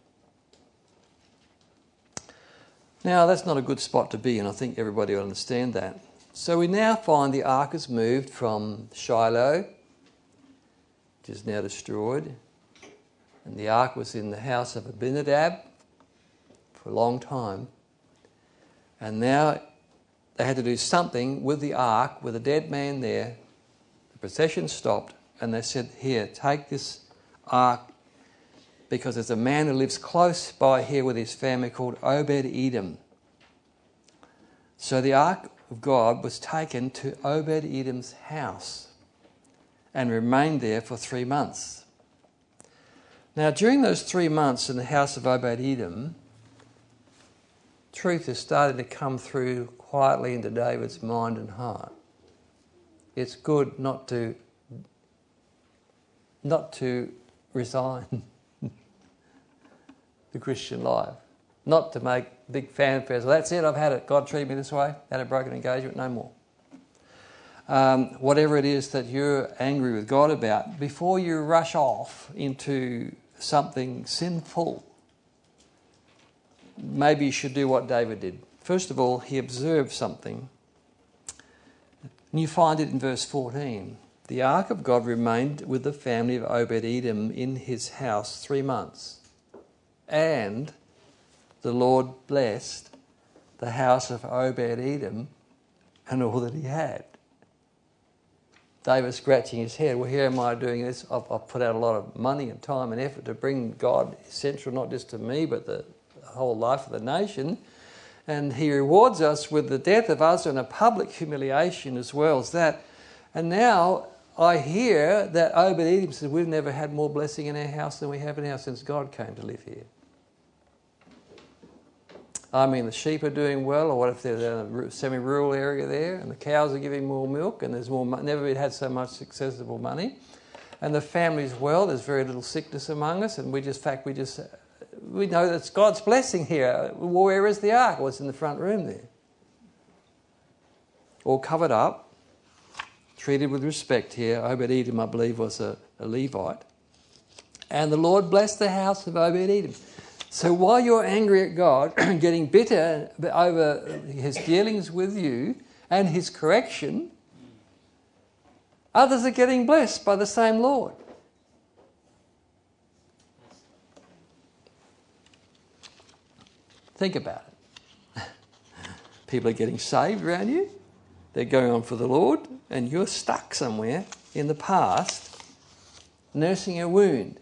Now, that's not a good spot to be in. I think everybody will understand that. So we now find the ark has moved from Shiloh, which is now destroyed, and the ark was in the house of Abinadab, for a long time. And now they had to do something with the ark, with a dead man there. The procession stopped, and they said, here, take this ark, because there's a man who lives close by here with his family called Obed-Edom. So the ark of God was taken to Obed-Edom's house and remained there for 3 months. Now, during those 3 months in the house of Obed-Edom, truth is starting to come through quietly into David's mind and heart. It's good not to resign the Christian life, not to make big fanfares. Well, that's it, I've had it. God treated me this way, had a broken engagement, no more. Whatever it is that you're angry with God about, before you rush off into something sinful, maybe you should do what David did. First of all, he observed something. And you find it in verse 14. The ark of God remained with the family of Obed-Edom in his house 3 months. And the Lord blessed the house of Obed-Edom and all that he had. David scratching his head. Well, here am I doing this. I've put out a lot of money and time and effort to bring God central, not just to me, but the whole life of the nation. And he rewards us with the death of us and a public humiliation as well as that. And now I hear that Obed-Edom says, we've never had more blessing in our house than we have now since God came to live here. I mean, the sheep are doing well, or what if they're in a semi-rural area there, and the cows are giving more milk, and there's more, never had so much accessible money, and the family's well. There's very little sickness among us, and we know that's God's blessing here. Where is the ark? Well, it's in the front room there, all covered up, treated with respect here. Obed-Edom, I believe, was a Levite, and the Lord blessed the house of Obed-Edom. So while you're angry at God, getting bitter over his dealings with you and his correction, others are getting blessed by the same Lord. Think about it. People are getting saved around you. They're going on for the Lord, and you're stuck somewhere in the past, nursing a wound.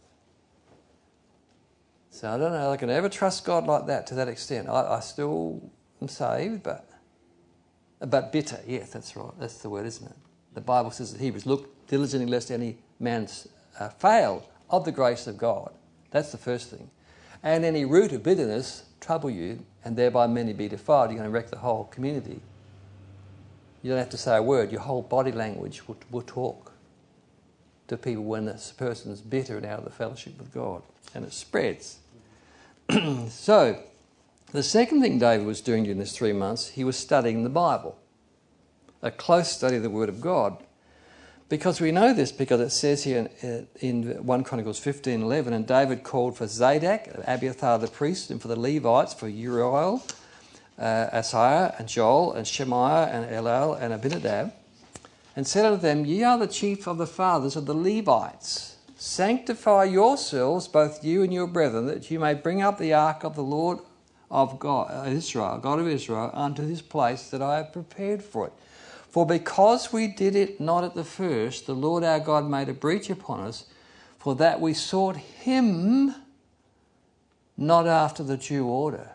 So I don't know, I can ever trust God like that to that extent. I still am saved, but bitter. Yes, that's right. That's the word, isn't it? The Bible says that Hebrews, look diligently lest any man fail of the grace of God. That's the first thing. And any root of bitterness trouble you, and thereby many be defiled. You're going to wreck the whole community. You don't have to say a word. Your whole body language will talk to people when this person's bitter and out of the fellowship with God. And it spreads. So, the second thing David was doing during this 3 months, he was studying the Bible. A close study of the Word of God. Because we know this, because it says here in 1 Chronicles 15:11, and David called for Zadok, Abiathar the priest, and for the Levites, for Uriel, Asaiah, and Joel, and Shemaiah, and Elal, and Abinadab, and said unto them, Ye are the chief of the fathers of the Levites. Sanctify yourselves, both you and your brethren, that you may bring up the ark of the Lord of God, Israel, God of Israel, unto this place that I have prepared for it. For because we did it not at the first, the Lord our God made a breach upon us, for that we sought him not after the due order.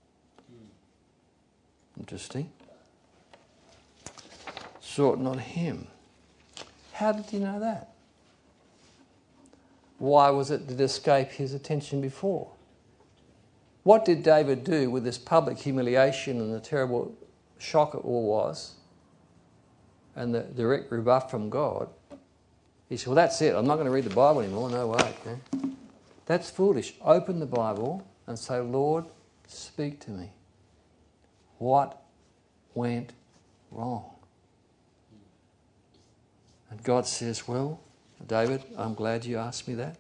Interesting. Sought not him. How did you know that? Why was it to escape his attention before? What did David do with this public humiliation and the terrible shock it all was, and the direct rebuff from God? He said, well, that's it. I'm not going to read the Bible anymore. No way. Okay? That's foolish. Open the Bible and say, Lord, speak to me. What went wrong? And God says, well, David, I'm glad you asked me that.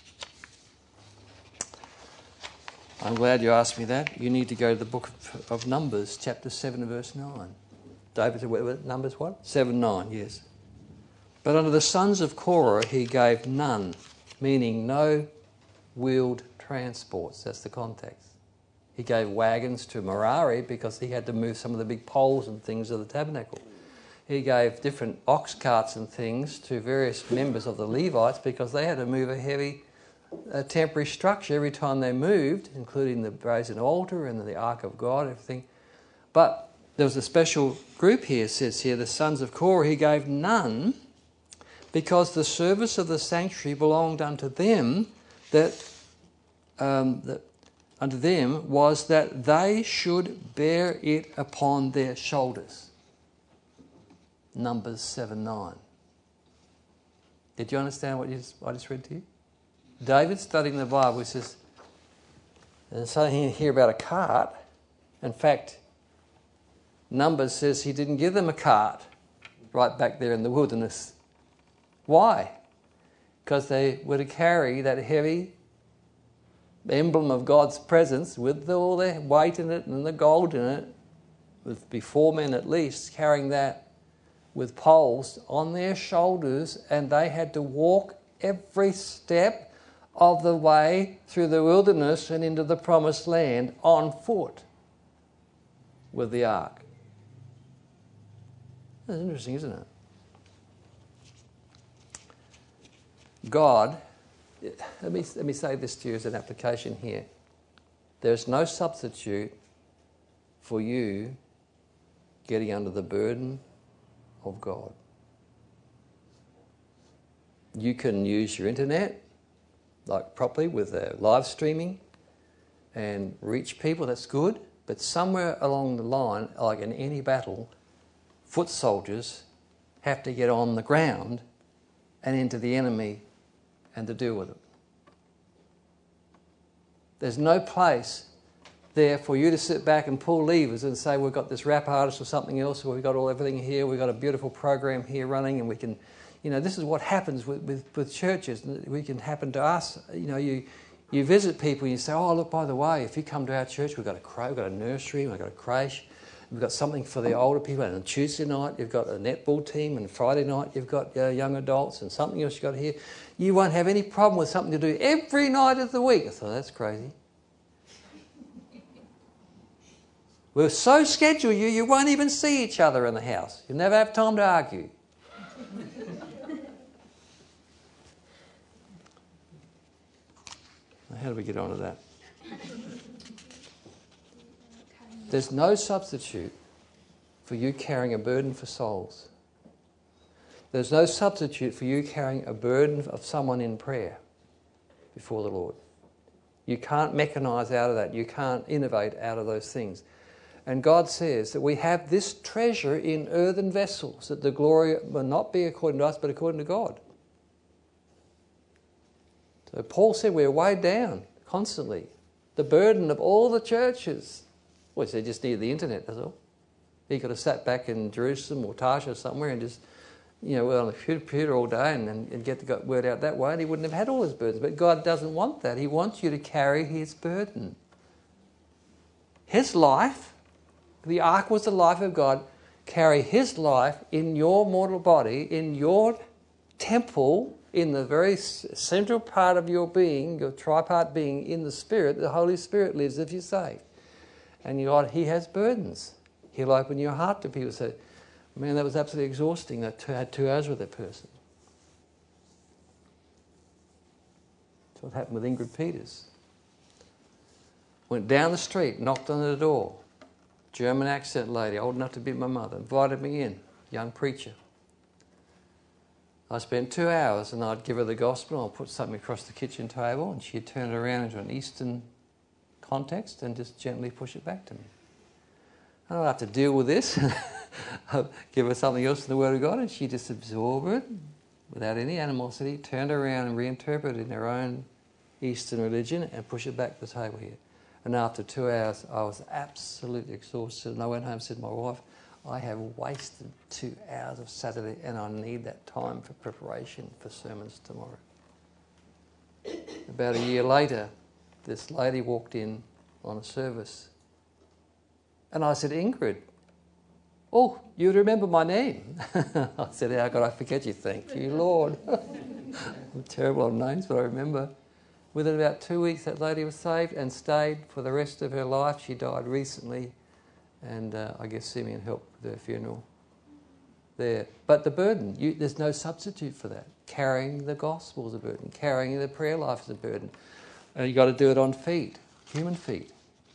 I'm glad you asked me that. You need to go to the book of Numbers, chapter 7, verse 9. David said, Numbers what? 7:9, yes. But unto the sons of Korah he gave none, meaning no wheeled transports. That's the context. He gave wagons to Merari because he had to move some of the big poles and things of the tabernacle. He gave different ox carts and things to various members of the Levites because they had to move a heavy temporary structure every time they moved, including the brazen altar and the Ark of God, everything. But there was a special group here, it says here, the sons of Korah, he gave none, because the service of the sanctuary belonged unto them, unto them was that they should bear it upon their shoulders. Numbers 7:9. Did you understand what I just read to you? David studying the Bible, he says, and so he hear about a cart. In fact, Numbers says he didn't give them a cart right back there in the wilderness. Why? Because they were to carry that heavy emblem of God's presence with all their weight in it and the gold in it, with before men at least, carrying that with poles on their shoulders, and they had to walk every step of the way through the wilderness and into the promised land on foot with the ark. That's interesting, isn't it? God, let me say this to you as an application here. There's no substitute for you getting under the burden of God. You can use your internet, like properly with live streaming, and reach people, that's good. But somewhere along the line, like in any battle, foot soldiers have to get on the ground and into the enemy and to deal with it. There's no place there for you to sit back and pull levers and say, we've got this rap artist or something else, or we've got everything here, we've got a beautiful program here running, and we can, this is what happens with churches. We can happen to us. You visit people and you say, oh, look, by the way, if you come to our church, we've got a nursery, we've got a creche, we've got something for the older people, and on Tuesday night you've got a netball team, and Friday night you've got young adults, and something else you've got here. You won't have any problem with something to do every night of the week. I thought, that's crazy. We'll so schedule you won't even see each other in the house. You'll never have time to argue. How do we get on to that? There's no substitute for you carrying a burden for souls. There's no substitute for you carrying a burden of someone in prayer before the Lord. You can't mechanise out of that. You can't innovate out of those things. And God says that we have this treasure in earthen vessels, that the glory will not be according to us, but according to God. So Paul said we're weighed down constantly. The burden of all the churches. Well, he said just need the internet, that's all. He could have sat back in Jerusalem or Tarshish somewhere and just, on the computer all day and get the word out that way, and he wouldn't have had all his burdens. But God doesn't want that. He wants you to carry his burden. His life, the ark was the life of God. Carry his life in your mortal body, in your temple, in the very central part of your being, your tripart being in the Spirit. The Holy Spirit lives if you're saved. And he has burdens. He'll open your heart to people and say, man, that was absolutely exhausting. I had 2 hours with that person. That's what happened with Ingrid Peters. Went down the street, knocked on the door. German accent lady, old enough to be my mother, invited me in, young preacher. I spent 2 hours and I'd give her the gospel, I'd put something across the kitchen table and she'd turn it around into an Eastern context and just gently push it back to me. I don't have to deal with this. I'd give her something else in the Word of God and she just absorbed it without any animosity, turned around and reinterpreted it in her own Eastern religion and push it back to the table here. And after 2 hours, I was absolutely exhausted. And I went home and said to my wife, I have wasted 2 hours of Saturday and I need that time for preparation for sermons tomorrow. About a year later, this lady walked in on a service. And I said, Ingrid, oh, you remember my name? I said, how could I forget you? Thank you, Lord. I'm terrible on names, but I remember. Within about 2 weeks, that lady was saved and stayed for the rest of her life. She died recently, and I guess Simeon helped with her funeral there. But the burden, there's no substitute for that. Carrying the gospel is a burden. Carrying the prayer life is a burden. You've got to do it on feet, human feet.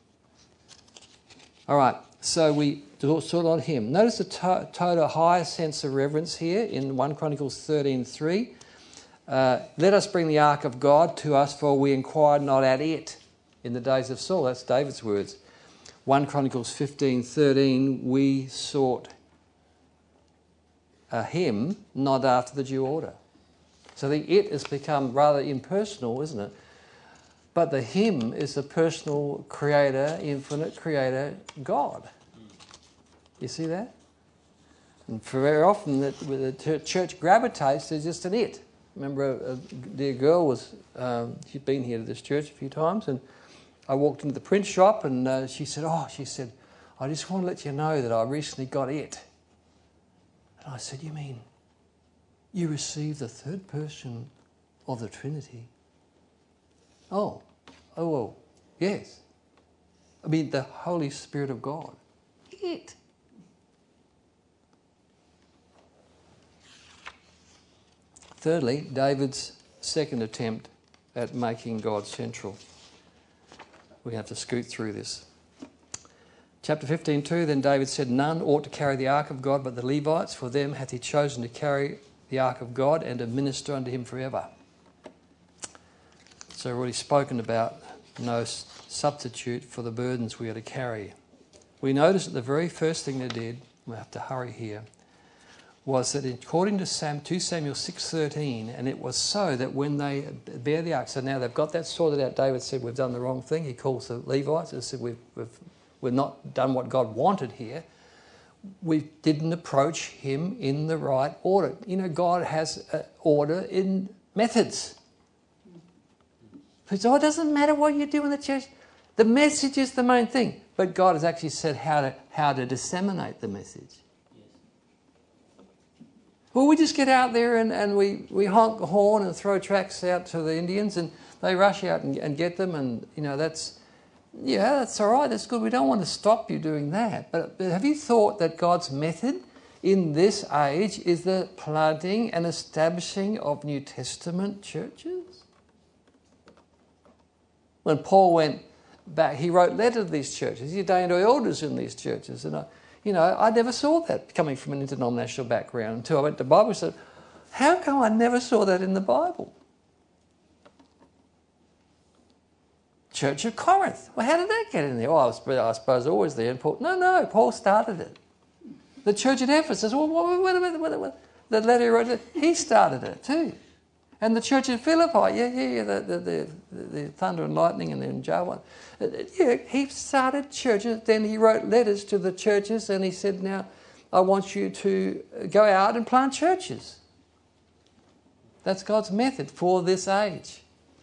All right, so we sort on him. Notice the total higher sense of reverence here in 1 Chronicles 13:3. Let us bring the ark of God to us, for we inquired not at it in the days of Saul. That's David's words. 1 Chronicles 15:13, we sought him not after the due order. So the it has become rather impersonal, isn't it? But the him is the personal creator, infinite creator, God. You see that? And for very often the church gravitates to just an it. Remember a dear girl she'd been here to this church a few times, and I walked into the print shop and she said, I just want to let you know that I recently got it. And I said, you mean you received the third person of the Trinity? Oh, well, yes. I mean, the Holy Spirit of God. It. Thirdly, David's second attempt at making God central. We have to scoot through this. Chapter 15:2, then David said, none ought to carry the ark of God but the Levites, for them hath he chosen to carry the ark of God and to minister unto him forever. So we've already spoken about no substitute for the burdens we are to carry. We notice that the very first thing they did, we have to hurry here, was that according to 2 Samuel 6:13, and it was so that when they bear the ark, so now they've got that sorted out. David said, we've done the wrong thing. He calls the Levites and said, we've not done what God wanted here. We didn't approach him in the right order. You know, God has order in methods. So it doesn't matter what you do in the church. The message is the main thing. But God has actually said how to disseminate the message. Well, we just get out there and we honk the horn and throw tracts out to the Indians and they rush out and get them, and, you know, that's all right, that's good. We don't want to stop you doing that. But have you thought that God's method in this age is the planting and establishing of New Testament churches? When Paul went back, he wrote letters to these churches. He ordained elders in these churches. And I never saw that coming from an interdenominational background until I went to the Bible and said, how come I never saw that in the Bible? Church of Corinth. Well, how did that get in there? Well, I suppose always there. And Paul started it. The church at Ephesus, wait a minute. The letter he wrote, he started it too. And the church in Philippi, the thunder and lightning and then Java. He started churches, then he wrote letters to the churches and he said, now, I want you to go out and plant churches. That's God's method for this age.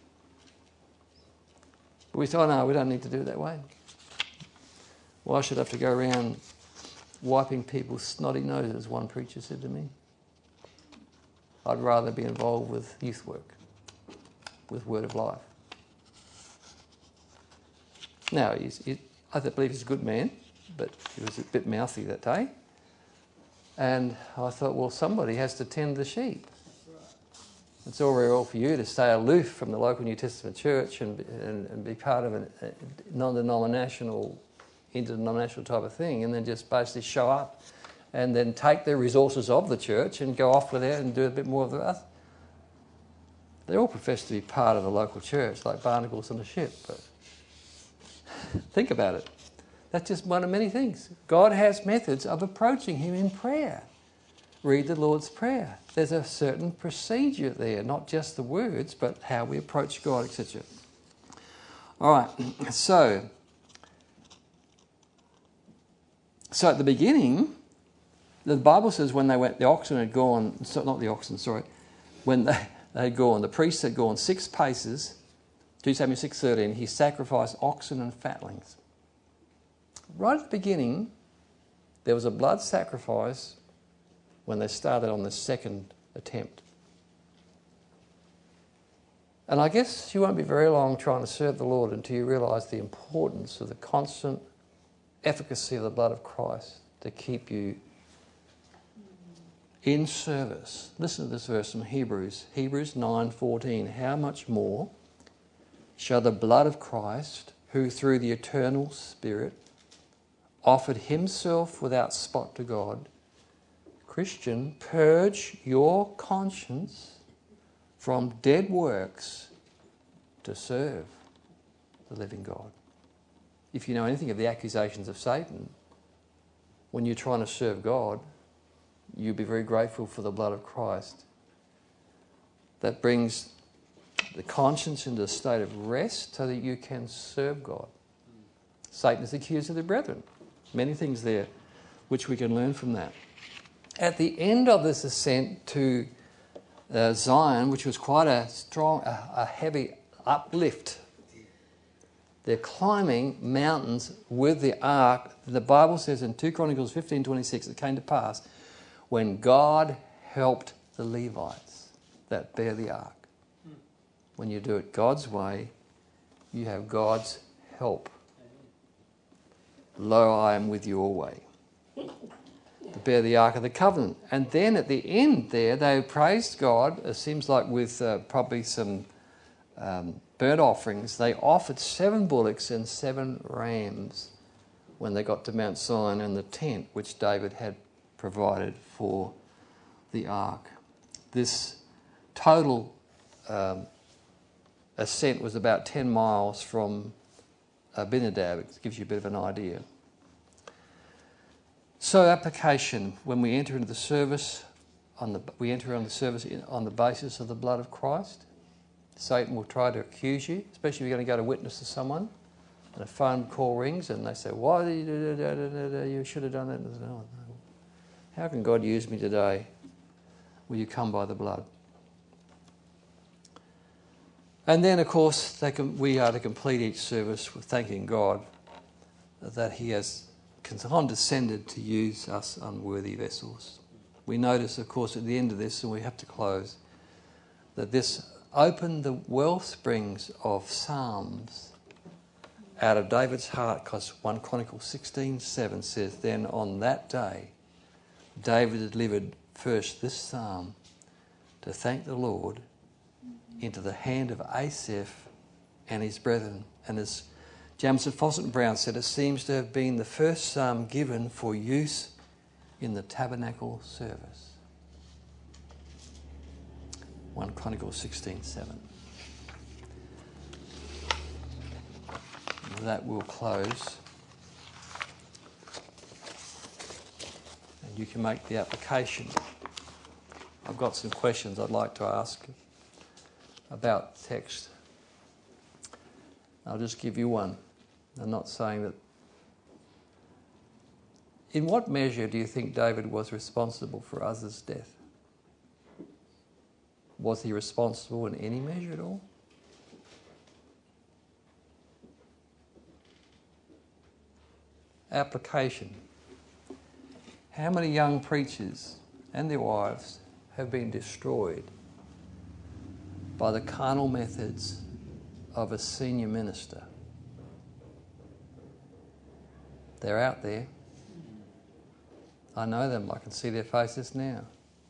But we thought, no, we don't need to do it that way. Why should I have to go around wiping people's snotty noses, one preacher said to me. I'd rather be involved with youth work, with Word of Life. Now, I believe he's a good man, but he was a bit mouthy that day. And I thought, well, somebody has to tend the sheep. It's all very well for you to stay aloof from the local New Testament church and be part of a non-denominational, interdenominational type of thing, and then just basically show up and then take the resources of the church and go off with it and do a bit more of the. They all profess to be part of the local church, like barnacles on a ship. But think about it. That's just one of many things. God has methods of approaching him in prayer. Read the Lord's Prayer. There's a certain procedure there, not just the words, but how we approach God, etc. All right, so at the beginning, the Bible says when they went, the oxen had gone, when they had gone, the priest had gone 6 paces, 2 Samuel 6:13, he sacrificed oxen and fatlings. Right at the beginning, there was a blood sacrifice when they started on the second attempt. And I guess you won't be very long trying to serve the Lord until you realise the importance of the constant efficacy of the blood of Christ to keep you in service. Listen to this verse from Hebrews 9:14. How much more shall the blood of Christ, who through the eternal Spirit offered himself without spot to God, Christian, purge your conscience from dead works to serve the living God. If you know anything of the accusations of Satan, when you're trying to serve God, you'll be very grateful for the blood of Christ. That brings the conscience into a state of rest so that you can serve God. Satan is the accuser of the brethren. Many things there which we can learn from that. At the end of this ascent to Zion, which was quite a strong, a heavy uplift, they're climbing mountains with the ark. The Bible says in 2 Chronicles 15:26, it came to pass when God helped the Levites that bear the ark. When you do it God's way, you have God's help. Lo, I am with you always. To bear the Ark of the Covenant. And then at the end there, they praised God, it seems like with probably some burnt offerings. They offered 7 bullocks and 7 rams when they got to Mount Zion and the tent which David had provided for the Ark. This total ascent was about 10 miles from Abinadab. It gives you a bit of an idea. So application, when we enter into the service, we enter on the service on the basis of the blood of Christ. Satan will try to accuse you, especially if you're going to go to witness to someone, and a phone call rings and they say, why did you do that? You should have done that. And I say, oh, no. How can God use me today? Will you come by the blood? And then, of course, we are to complete each service with thanking God that He has condescended to use us unworthy vessels. We notice, of course, at the end of this, and we have to close, that this opened the wellsprings of Psalms out of David's heart, because 1 Chronicles 16:7 says, then on that day, David delivered first this psalm to thank the Lord into the hand of Asaph and his brethren. And as Jamison Fawcett and Brown said, it seems to have been the first psalm given for use in the tabernacle service. 1 Chronicles 16:7. That will close. And you can make the application. I've got some questions I'd like to ask about text. I'll just give you one. I'm not saying that. In what measure do you think David was responsible for Uzzah's death? Was he responsible in any measure at all? Application. How many young preachers and their wives have been destroyed by the carnal methods of a senior minister? They're out there. I know them. I can see their faces now.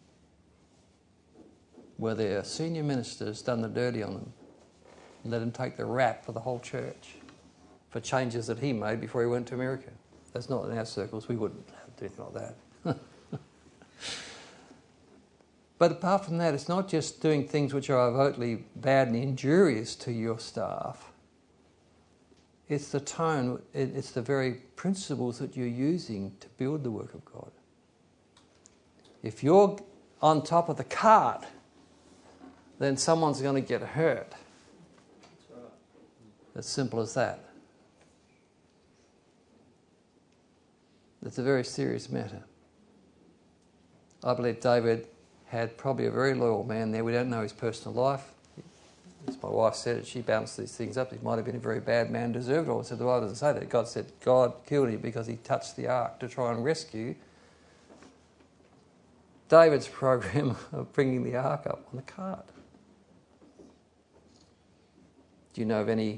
Where their senior minister's done the dirty on them and let him take the rap for the whole church for changes that he made before he went to America. That's not in our circles. We wouldn't do anything like that. But apart from that, it's not just doing things which are overtly bad and injurious to your staff. It's the tone, it's the very principles that you're using to build the work of God. If you're on top of the cart, then someone's going to get hurt. That's right. As simple as that. It's a very serious matter. I believe David had probably a very loyal man there. We don't know his personal life. As my wife said it, she bounced these things up. He might have been a very bad man, deserved it all. I said, the Bible doesn't say that. God said God killed him because he touched the ark to try and rescue David's program of bringing the ark up on the cart. Do you know of any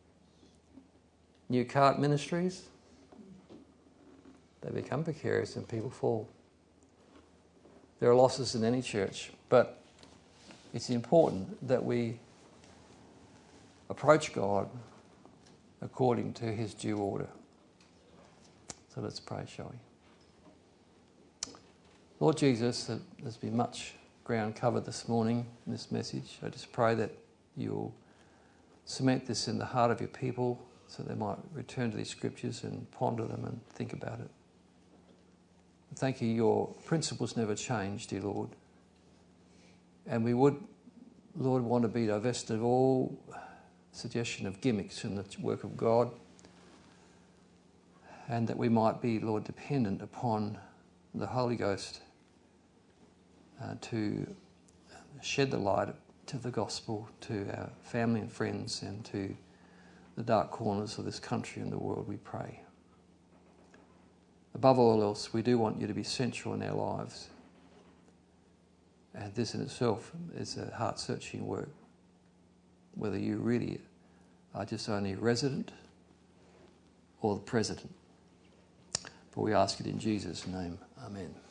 new cart ministries? They become precarious and people fall. There are losses in any church, but it's important that we approach God according to his due order. So let's pray, shall we? Lord Jesus, there's been much ground covered this morning in this message. I just pray that you'll cement this in the heart of your people so they might return to these scriptures and ponder them and think about it. Thank you, your principles never change, dear Lord. And we would, Lord, want to be divested of all suggestion of gimmicks in the work of God, and that we might be, Lord, dependent upon the Holy Ghost to shed the light to the gospel to our family and friends and to the dark corners of this country and the world, we pray. Above all else, we do want you to be central in our lives. And this in itself is a heart-searching work, whether you really are just only resident or the president. But we ask it in Jesus' name. Amen.